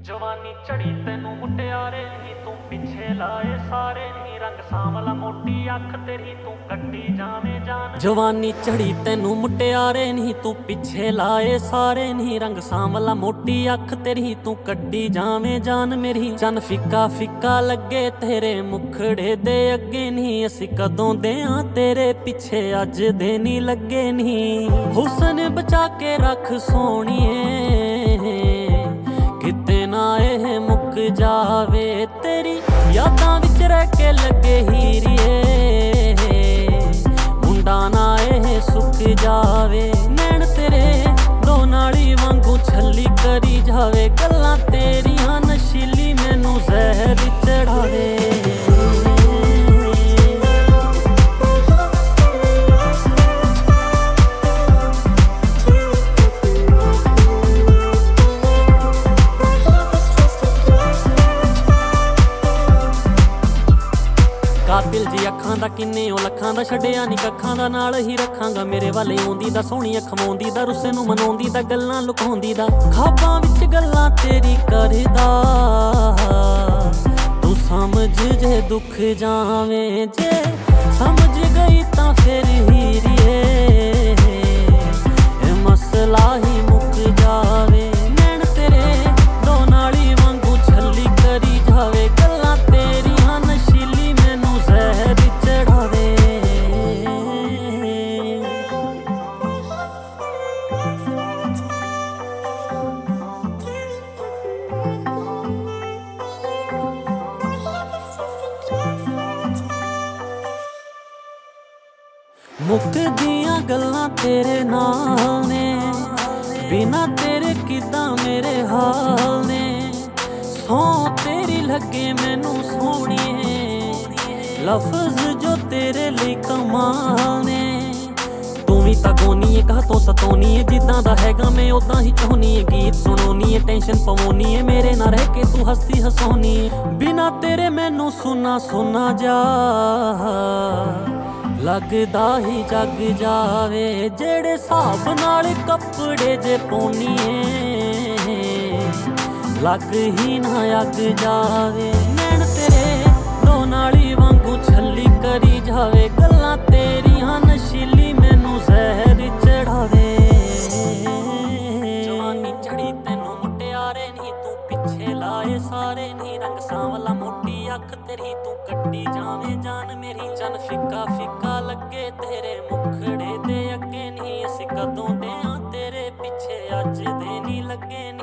ਜਵਾਨੀ ਝੜੀ ਤੈਨੂੰ ਮੁਟਿਆਰੇ ਨੀ ਤੂੰ ਪਿੱਛੇ ਲਾਏ ਸਾਰੇ ਨੀ ਰੰਗ ਸਾਂਵਲਾ ਮੋਟੀ ਅੱਖ ਤੇਰੀ ਤੂੰ ਕੱਟੀ ਜਾਵੇਂ ਜਾਨ। ਜਵਾਨੀ ਝੜੀ ਤੈਨੂੰ ਮੁਟਿਆਰੇ ਨੀ ਤੂੰ ਪਿੱਛੇ ਲਾਏ ਸਾਰੇ ਨੀ ਰੰਗ ਸਾਂਵਲਾ ਮੋਟੀ ਅੱਖ ਤੇਰੀ ਤੂੰ ਕੱਟੀ ਜਾਵੇਂ ਜਾਨ ਮੇਰੀ। ਚੰਨ ਫਿੱਕਾ ਫਿੱਕਾ ਲੱਗੇ ਤੇਰੇ ਮੁਖੜੇ ਦੇ ਅੱਗੇ ਨੀ ਅਸੀਂ ਕਦੋਂ ਦੇ ਆਂ ਤੇਰੇ ਪਿੱਛੇ ਅੱਜ ਦੇ ਨੀ ਲੱਗੇ ਨੀ। ਹੁਸਨ ਬਚਾ ਕੇ ਰੱਖ ਸੋਹਣੀਏ ਕਿਤੇ ਨਾ ਇਹ ਮੁੱਕ ਜਾਵੇ ਤੇਰੀ ਯਾਦਾਂ ਵਿੱਚ ਰਹਿ ਕੇ ਲੱਗੇ ਹੀਰੀਏ ਮੁੰਡਾ ਨਾ ਇਹ ਸੁੱਕ ਜਾਵੇ। ਨੈਣ ਤੇਰੇ ਦੋ ਨਾਲੀ ਵਾਂਗੂ ਛੱਲੀ ਕਰੀ ਜਾਵੇ ਗੱਲਾਂ ਤੇਰੀਆਂ ਨਸ਼ੀਲੀ ਮੈਨੂੰ ਜ਼ਹਿਰ ਚੜਾਵੇ। ਕਾਤਿਲ ਜੀ ਅੱਖਾਂ ਦਾ ਕਿੰਨੇ ਉਹ ਲੱਖਾਂ ਦਾ ਛੱਡਿਆ ਨੀ ਕੱਖਾਂ ਦਾ ਨਾਲ ਹੀ ਰੱਖਾਂਗਾ। ਮੇਰੇ ਵੱਲ ਆਉਂਦੀ ਦਾ ਸੋਹਣੀ ਅਖਵਾਉਂਦੀ ਦਾ ਰੁੱਸੇ ਨੂੰ ਮਨਾਉਂਦੀ ਦਾ ਗੱਲਾਂ ਲੁਕਾਉਂਦੀ ਦਾ ਖਾਬਾਂ ਵਿੱਚ ਗੱਲਾਂ ਤੇਰੀ ਕਰਦਾ ਤੂੰ ਸਮਝ ਜੇ ਦੁੱਖ ਜਾਵੇਂ ਜੇ ਸਮਝ ਗਈ ਤਾਂ ਫਿਰ ਹੀਰੀਏ ਇਹ ਮਸਲਾ ਹੀ ਮੁੱਕ ਜਾਵੇ। ਨੈਣ ਤੇਰੇ ਦੋ ਨਾਲੀ ਵਾਂਗੂ ਛੱਲੀ ਕਰੀ ਜਾਵੇ ਗੱਲਾਂ ਤੇਰੀਆਂ ਨਸ਼ੀਲੀ ਮੈਨੂੰ ਜ਼ਹਿਰ ਚੜਾਵੇ। ਮੁੱਕਦੀਆਂ ਗੱਲਾਂ ਤੇਰੇ ਨਾਲ ਨੇ ਬਿਨਾ ਤੇਰੇ ਕਿੱਦਾਂ ਮੇਰੇ ਹਾਲ ਨੇ। ਸੌਂ ਤੇਰੀ ਲੱਗੇ ਮੈਨੂੰ ਸੋਹਣੀਏ ਲਫ਼ਜ਼ ਜੋ ਤੇਰੇ ਲਈ ਕਮਾਲ ਨੇ। ਤੂੰ ਵੀ ਤਾਂ ਗਾਉਣੀ ਏ ਕਾਹ ਤੋਂ ਸਤਾਉਣੀ ਏ ਜਿੱਦਾਂ ਦਾ ਹੈਗਾ ਮੈਂ ਉੱਦਾਂ ਹੀ ਚਾਹੁੰਦੀ ਏ। ਗੀਤ ਸੁਣਾਉਣੀ ਏ ਟੈਨਸ਼ਨ ਪਵਾਉਣੀ ਏ ਮੇਰੇ ਨਾਲ ਰਹਿ ਕੇ ਤੂੰ ਹੱਸਦੀ ਹਸਾਉਣੀ ਏ। ਬਿਨਾ ਤੇਰੇ ਮੈਨੂੰ ਸੁਣਾ ਸੁਣਾ ਜਾ ਲੱਗਦਾ ਹੀ ਜਗ ਜਾਵੇ। ਜਿਹੜੇ ਹਿਸਾਬ ਨਾਲ ਕੱਪੜੇ ਜੇ ਪਾਉਣੀ ਏ ਲੱਗ ਹੀ ਨਾ ਅੱਗ ਜਾਵੇ। ਨੈਣ ਤੇਰੇ ਦੋ ਨਾਲੀ ਵਾਂਗੂ ਛੱਲੀ ਕਰੀ ਜਾਵੇ ਗੱਲਾਂ ਤੇਰੀਆਂ ਨਸ਼ੀਲੀ ਮੈਨੂੰ ਜ਼ਹਿਰ ਚੜਾਵੇ। ਜਵਾਨੀ ਝੜੀ ਤੈਨੂੰ ਮੁਟਿਆਰੇ ਨੀ ਤੂੰ ਪਿੱਛੇ ਲਾਏ ਸਾਰੇ ਨੀ ਰੰਗ ਸਾਂਵਲਾ ਮੋਟੀ ਅੱਖ ਤੇਰੀ ਤੂੰ ਕੱਟੀ ਜਾਵੇਂ ਜਾਨ ਮੇਰੀ। ਚੰਨ ਫਿੱਕਾ ਫਿੱਕਾ ਲੱਗੇ ਤੇਰੇ ਮੁਖੜੇ ਦੇ ਅੱਗੇ ਨੀ ਅਸੀਂ ਕਦੋਂ ਦੇ ਆਂ ਤੇਰੇ ਪਿੱਛੇ ਅੱਜ ਦੇ ਨੀ ਲੱਗੇ।